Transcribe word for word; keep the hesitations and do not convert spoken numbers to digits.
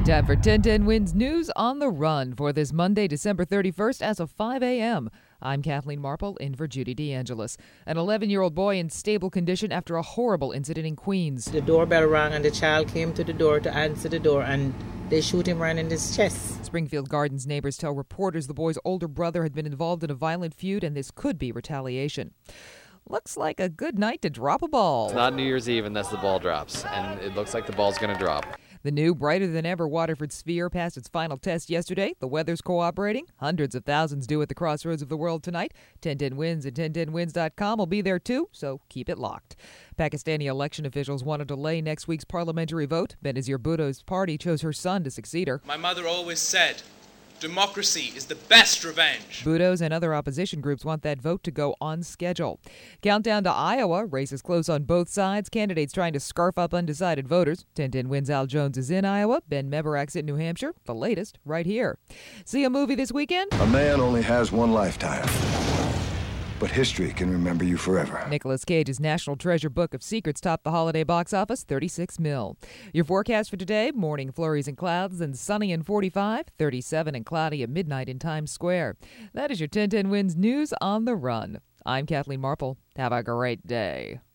Time for ten ten Wins News on the Run for this Monday, December thirty-first as of five a.m. I'm Kathleen Marple in for Judy DeAngelis. An eleven-year-old boy in stable condition after a horrible incident in Queens. The doorbell rang and the child came to the door to answer the door and they shoot him right in his chest. Springfield Gardens neighbors tell reporters the boy's older brother had been involved in a violent feud and this could be retaliation. Looks like a good night to drop a ball. It's not New Year's Eve unless the ball drops, and it looks like the ball's going to drop. The new, brighter-than-ever Waterford Sphere passed its final test yesterday. The weather's cooperating. Hundreds of thousands do at the crossroads of the world tonight. ten ten Wins and ten ten wins dot com will be there too, so keep it locked. Pakistani election officials want to delay next week's parliamentary vote. Benazir Bhutto's party chose her son to succeed her. My mother always said, democracy is the best revenge. Bhutto's and other opposition groups want that vote to go on schedule. Countdown to Iowa. Races close on both sides. Candidates trying to scarf up undecided voters. ten ten Wins Al Jones is in Iowa. Ben Mebarak's in New Hampshire. The latest right here. See a movie this weekend? A man only has one lifetime, but history can remember you forever. Nicolas Cage's National Treasure Book of Secrets topped the holiday box office, thirty-six mil. Your forecast for today, morning flurries and clouds and sunny and forty-five, thirty-seven and cloudy at midnight in Times Square. That is your ten ten Wins News on the Run. I'm Kathleen Marple. Have a great day.